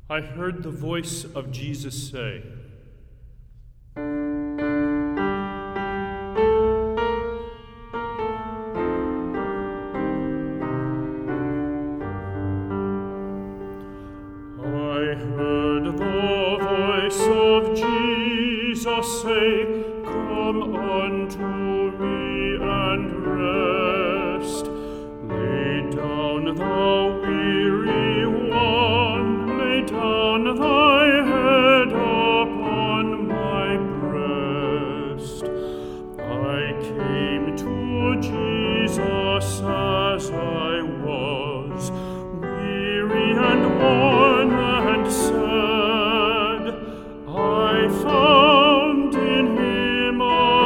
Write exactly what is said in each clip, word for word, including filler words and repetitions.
I heard the voice of Jesus say, I heard the voice of Jesus say, Come unto me and rest. Lay down the weary one, lay down thy head upon my breast. I came to Jesus as I was, weary and worn and sad. I found in him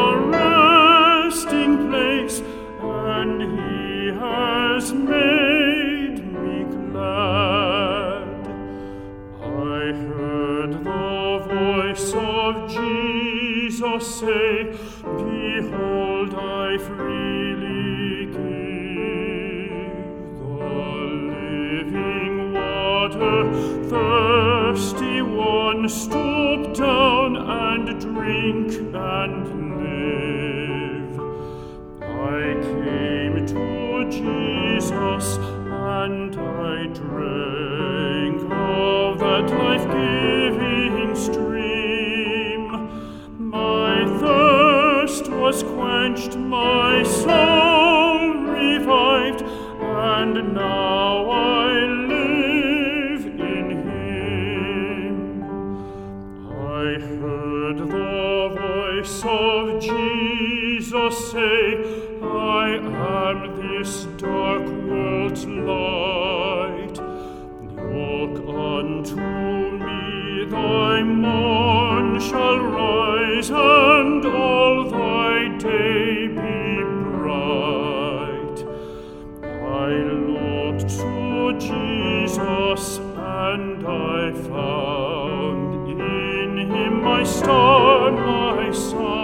a resting place, and he has made me glad. I heard the voice of Jesus say, Behold, I freely give the living water. Thirsty one, stoop down and drink and live. I came to Jesus and I drank of that life-giving stream. My thirst was quenched, my soul revived, and now I live in him. I heard the voice of Jesus say, I am this dark world's light. Look unto me, thy morn shall rise, and all thy day be bright. I looked to Jesus, and I found in him my star, my sun.